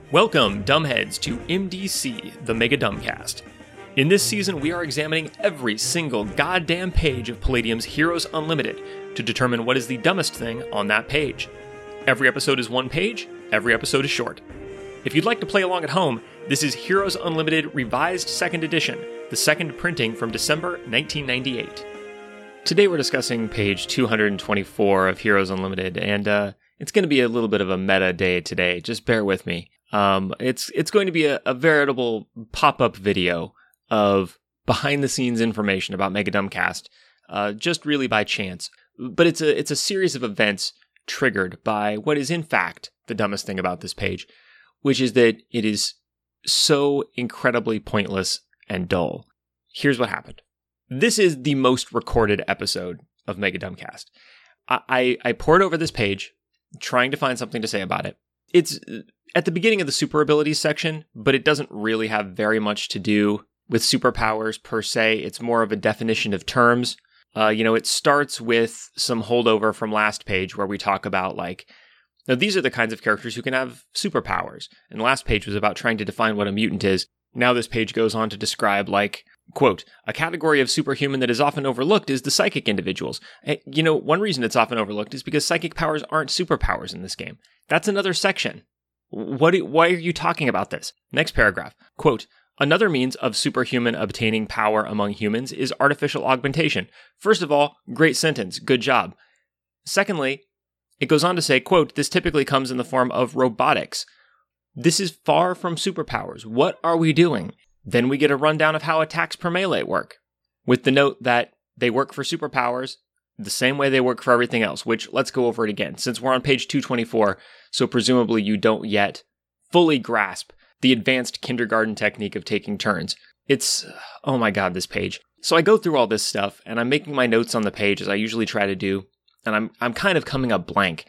Welcome, dumbheads, to MDC, the Mega Dumbcast. In this season, we are examining every single goddamn page of Palladium's Heroes Unlimited to determine what is the dumbest thing on that page. Every episode is one page, every episode is short. If you'd like to play along at home, this is Heroes Unlimited Revised 2nd Edition, the second printing from December 1998. Today we're discussing page 224 of Heroes Unlimited, and it's going to be a little bit of a meta day today, just bear with me. It's going to be a veritable pop-up video of behind-the-scenes information about Mega Dumbcast, just really by chance. But it's a series of events triggered by what is in fact the dumbest thing about this page, which is that it is so incredibly pointless and dull. Here's what happened. This is the most recorded episode of Mega Dumbcast. I poured over this page, trying to find something to say about it. It's at the beginning of the super abilities section, but it doesn't really have very much to do with superpowers per se. It's more of a definition of terms. It starts with some holdover from last page where we talk about now these are the kinds of characters who can have superpowers. And last page was about trying to define what a mutant is. Now this page goes on to describe quote, a category of superhuman that is often overlooked is the psychic individuals. One reason it's often overlooked is because psychic powers aren't superpowers in this game. That's another section. Why are you talking about this? Next paragraph. Quote, another means of superhuman obtaining power among humans is artificial augmentation. First of all, great sentence. Good job. Secondly, it goes on to say, quote, this typically comes in the form of robotics. This is far from superpowers. What are we doing? Then we get a rundown of how attacks per melee work, with the note that they work for superpowers the same way they work for everything else, which let's go over it again, since we're on page 224, so presumably you don't yet fully grasp the advanced kindergarten technique of taking turns. It's, oh my god, this page. So I go through all this stuff, and I'm making my notes on the page, as I usually try to do, and I'm kind of coming up blank.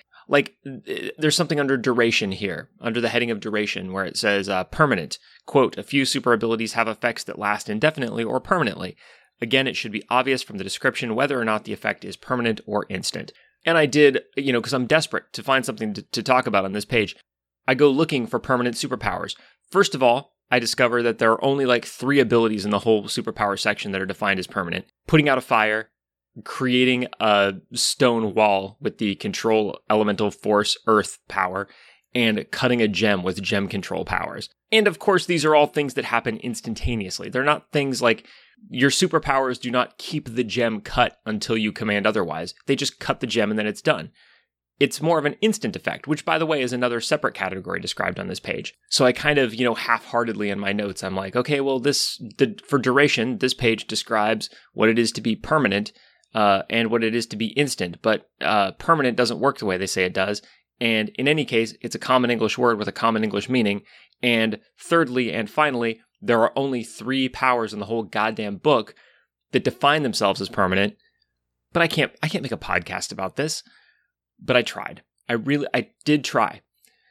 There's something under duration here, under the heading of duration, where it says permanent. Quote, a few super abilities have effects that last indefinitely or permanently. Again, it should be obvious from the description whether or not the effect is permanent or instant. And I did, because I'm desperate to find something to talk about on this page, I go looking for permanent superpowers. First of all, I discover that there are only 3 abilities in the whole superpower section that are defined as permanent. Putting out a fire, creating a stone wall with the control elemental force earth power, and cutting a gem with gem control powers. And of course, these are all things that happen instantaneously. They're not things like your superpowers do not keep the gem cut until you command otherwise. They just cut the gem and then it's done. It's more of an instant effect, which by the way is another separate category described on this page. So I kind of, half-heartedly in my notes, I'm like, okay, well for duration, this page describes what it is to be permanent, and what it is to be instant, but permanent doesn't work the way they say it does, and in any case, it's a common English word with a common English meaning, and thirdly and finally, there are only 3 powers in the whole goddamn book that define themselves as permanent, but I can't make a podcast about this, but I tried. I did try.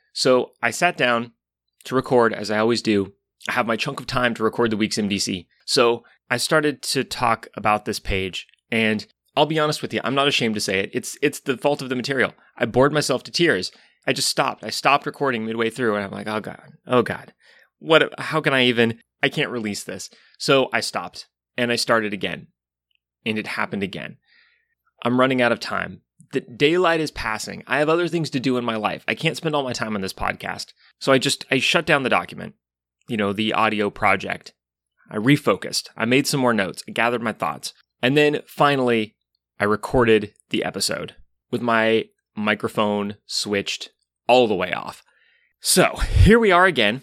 So I sat down to record, as I always do. I have my chunk of time to record the week's MDC, so I started to talk about this page. And I'll be honest with you, I'm not ashamed to say it. It's the fault of the material. I bored myself to tears. I just stopped. I stopped recording midway through, and I'm like, oh God. How can I can't release this. So I stopped, and I started again. And it happened again. I'm running out of time. The daylight is passing. I have other things to do in my life. I can't spend all my time on this podcast. So I shut down the document, the audio project. I refocused. I made some more notes. I gathered my thoughts. And then finally, I recorded the episode with my microphone switched all the way off. So here we are again.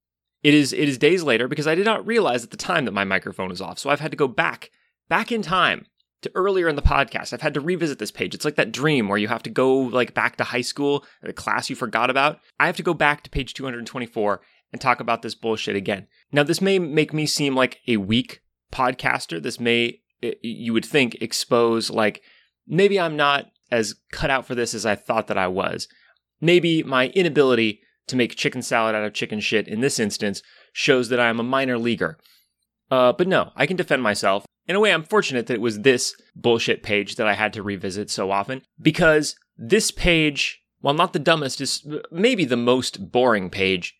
It is days later because I did not realize at the time that my microphone was off. So I've had to go back in time to earlier in the podcast. I've had to revisit this page. It's like that dream where you have to go back to high school, the class you forgot about. I have to go back to page 224 and talk about this bullshit again. Now, this may make me seem like a weak podcaster. This may, you would think, expose maybe I'm not as cut out for this as I thought that I was. Maybe my inability to make chicken salad out of chicken shit in this instance shows that I am a minor leaguer. But no, I can defend myself. In a way, I'm fortunate that it was this bullshit page that I had to revisit so often, because this page, while not the dumbest, is maybe the most boring page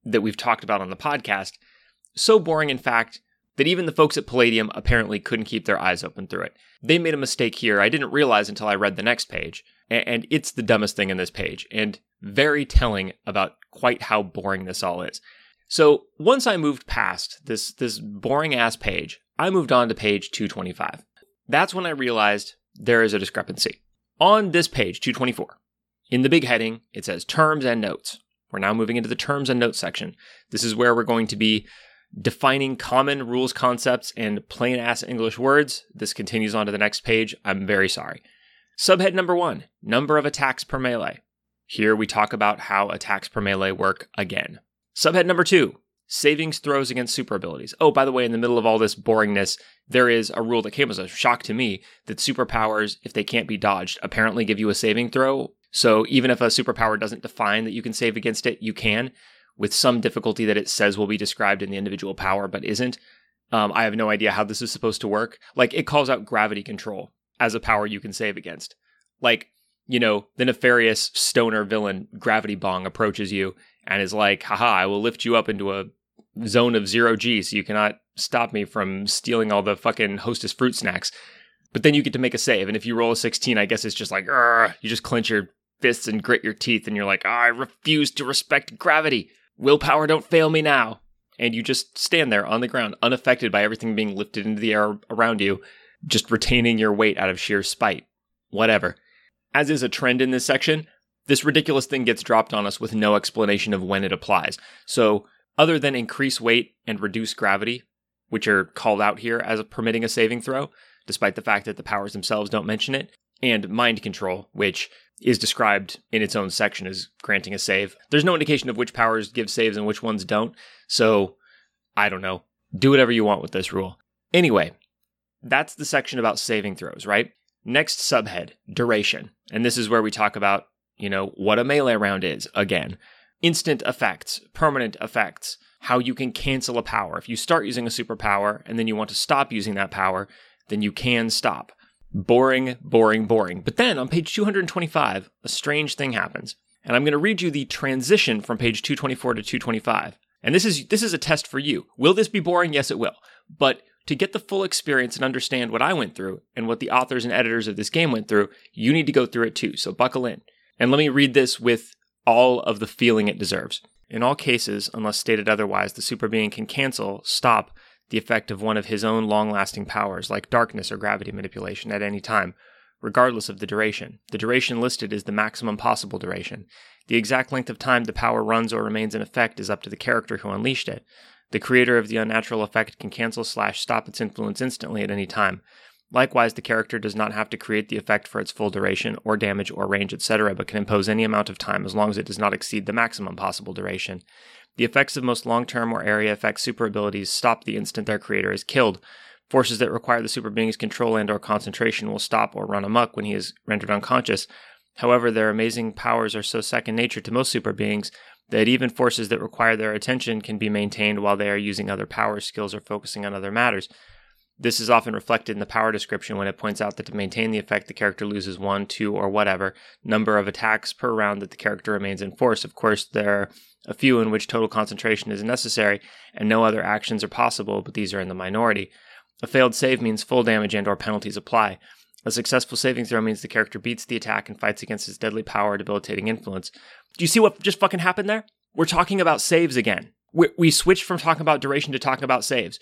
that we've talked about on the podcast. So boring, in fact, that even the folks at Palladium apparently couldn't keep their eyes open through it. They made a mistake here I didn't realize until I read the next page, and it's the dumbest thing in this page, and very telling about quite how boring this all is. So once I moved past this boring-ass page, I moved on to page 225. That's when I realized there is a discrepancy. On this page, 224, in the big heading, it says Terms and Notes. We're now moving into the Terms and Notes section. This is where we're going to be defining common rules concepts and plain-ass English words. This continues on to the next page. I'm very sorry. Subhead number 1, number of attacks per melee. Here we talk about how attacks per melee work again. Subhead number 2, savings throws against super abilities. Oh, by the way, in the middle of all this boringness, there is a rule that came as a shock to me that superpowers, if they can't be dodged, apparently give you a saving throw. So even if a superpower doesn't define that you can save against it, you can, with some difficulty that it says will be described in the individual power, but isn't. I have no idea how this is supposed to work. Like, it calls out gravity control as a power you can save against. Like, you know, the nefarious stoner villain Gravity Bong approaches you and is like, haha, I will lift you up into a zone of 0G so you cannot stop me from stealing all the fucking Hostess fruit snacks. But then you get to make a save, and if you roll a 16, I guess it's just like, you just clench your fists and grit your teeth, and you're like, I refuse to respect gravity. Willpower, don't fail me now. And you just stand there on the ground, unaffected by everything being lifted into the air around you, just retaining your weight out of sheer spite. Whatever. As is a trend in this section, this ridiculous thing gets dropped on us with no explanation of when it applies. So, other than increase weight and reduce gravity, which are called out here as permitting a saving throw, despite the fact that the powers themselves don't mention it, and mind control, which is described in its own section as granting a save. There's no indication of which powers give saves and which ones don't, so I don't know. Do whatever you want with this rule. Anyway, that's the section about saving throws, right? Next subhead, duration. And this is where we talk about, you know, what a melee round is, again. Instant effects, permanent effects, how you can cancel a power. If you start using a superpower and then you want to stop using that power, then you can stop. Boring, boring, boring. But then on page 225, a strange thing happens. And I'm going to read you the transition from page 224 to 225. And this is a test for you. Will this be boring? Yes, it will. But to get the full experience and understand what I went through and what the authors and editors of this game went through, you need to go through it too. So buckle in. And let me read this with all of the feeling it deserves. In all cases, unless stated otherwise, the super being can cancel, stop, the effect of one of his own long-lasting powers, like darkness or gravity manipulation, at any time, regardless of the duration. The duration listed is the maximum possible duration. The exact length of time the power runs or remains in effect is up to the character who unleashed it. The creator of the unnatural effect can cancel/stop its influence instantly at any time. Likewise, the character does not have to create the effect for its full duration, or damage, or range, etc., but can impose any amount of time as long as it does not exceed the maximum possible duration. The effects of most long-term or area effect super abilities stop the instant their creator is killed. Forces that require the super being's control and/or concentration will stop or run amok when he is rendered unconscious. However, their amazing powers are so second nature to most super beings that even forces that require their attention can be maintained while they are using other power skills or focusing on other matters. This is often reflected in the power description when it points out that to maintain the effect, the character loses 1, 2, or whatever number of attacks per round that the character remains in force. Of course, there are a few in which total concentration is necessary and no other actions are possible, but these are in the minority. A failed save means full damage and/or penalties apply. A successful saving throw means the character beats the attack and fights against his deadly power or debilitating influence. Do you see what just fucking happened there? We're talking about saves again. We switched from talking about duration to talking about saves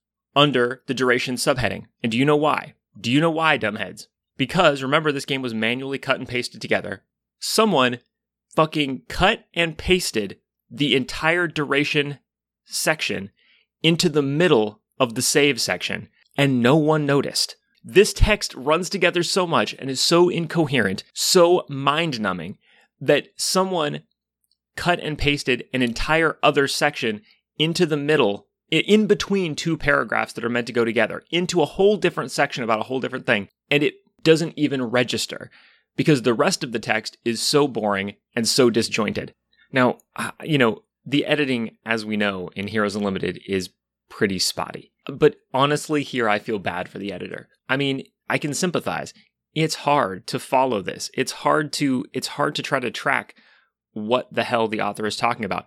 under the duration subheading. And do you know why? Do you know why, dumbheads? Because, remember, this game was manually cut and pasted together. Someone fucking cut and pasted the entire duration section into the middle of the save section, and no one noticed. This text runs together so much and is so incoherent, so mind-numbing, that someone cut and pasted an entire other section into the middle, in between two paragraphs that are meant to go together, into a whole different section about a whole different thing, and it doesn't even register, because the rest of the text is so boring and so disjointed. Now, the editing, as we know, in Heroes Unlimited is pretty spotty. But honestly, here I feel bad for the editor. I mean, I can sympathize. It's hard to follow this. It's hard to try to track what the hell the author is talking about.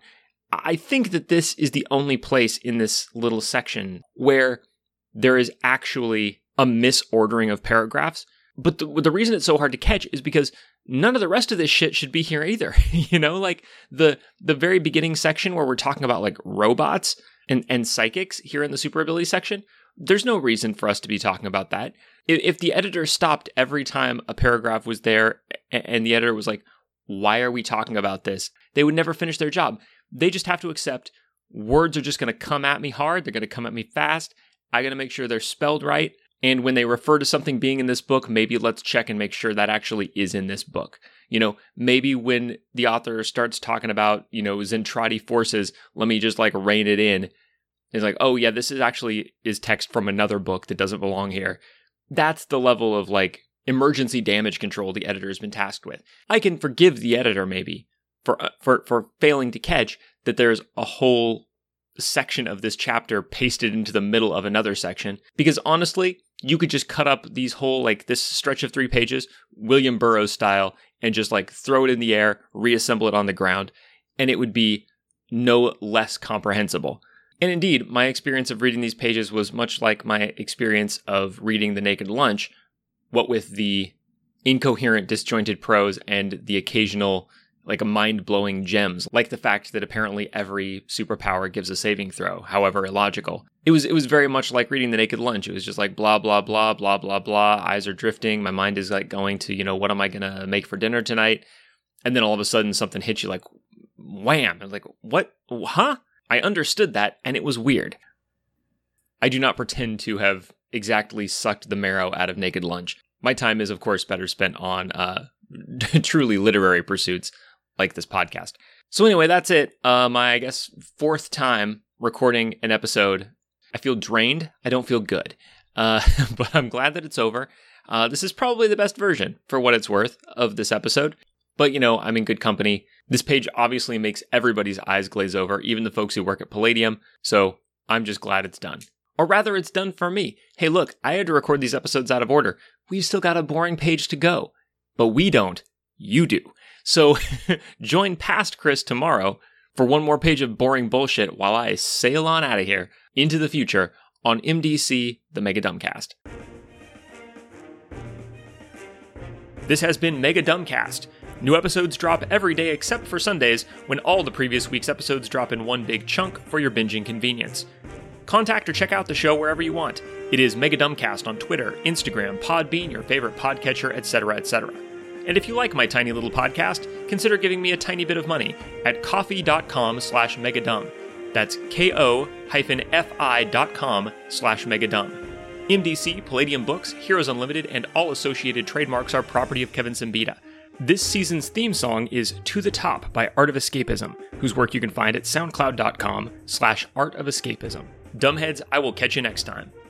I think that this is the only place in this little section where there is actually a misordering of paragraphs. But the reason it's so hard to catch is because none of the rest of this shit should be here either. Like the very beginning section where we're talking about like robots and psychics here in the super ability section, there's no reason for us to be talking about that. If the editor stopped every time a paragraph was there and the editor was like, why are we talking about this? They would never finish their job. They just have to accept words are just going to come at me hard. They're going to come at me fast. I got to make sure they're spelled right. And when they refer to something being in this book, maybe let's check and make sure that actually is in this book. Maybe when the author starts talking about, Zentradi forces, let me just like rein it in. It's like, oh yeah, this is text from another book that doesn't belong here. That's the level of like emergency damage control the editor has been tasked with. I can forgive the editor maybe for failing to catch that there's a whole section of this chapter pasted into the middle of another section, because honestly, you could just cut up these whole, like this stretch of 3 pages, William Burroughs style, and just like throw it in the air, reassemble it on the ground, and it would be no less comprehensible. And indeed, my experience of reading these pages was much like my experience of reading The Naked Lunch, what with the incoherent, disjointed prose and the occasional like mind-blowing gems, like the fact that apparently every superpower gives a saving throw, however illogical. It was very much like reading The Naked Lunch. It was just like blah, blah, blah, blah, blah, blah. Eyes are drifting. My mind is like going to, what am I going to make for dinner tonight? And then all of a sudden something hits you like, wham. I was like, what? Huh? I understood that, and it was weird. I do not pretend to have exactly sucked the marrow out of Naked Lunch. My time is, of course, better spent on truly literary pursuits like this podcast. So anyway, that's it. My, I guess, 4th time recording an episode. I feel drained. I don't feel good. But I'm glad that it's over. This is probably the best version, for what it's worth, of this episode. But, I'm in good company. This page obviously makes everybody's eyes glaze over, even the folks who work at Palladium. So I'm just glad it's done. Or rather, it's done for me. Hey, look, I had to record these episodes out of order. We've still got a boring page to go. But we don't. You do. So join past Chris tomorrow for one more page of boring bullshit while I sail on out of here into the future on MDC, the Mega Dumbcast. This has been Mega Dumbcast. New episodes drop every day except for Sundays, when all the previous week's episodes drop in one big chunk for your binging convenience. Contact or check out the show wherever you want. It is Mega Dumbcast on Twitter, Instagram, Podbean, your favorite podcatcher, etc., etc. And if you like my tiny little podcast, consider giving me a tiny bit of money at ko-fi.com/megadumb. That's ko-fi.com/megadumb. MDC, Palladium Books, Heroes Unlimited, and all associated trademarks are property of Kevin Simbita. This season's theme song is To the Top by Art of Escapism, whose work you can find at soundcloud.com/artofescapism. Dumbheads, I will catch you next time.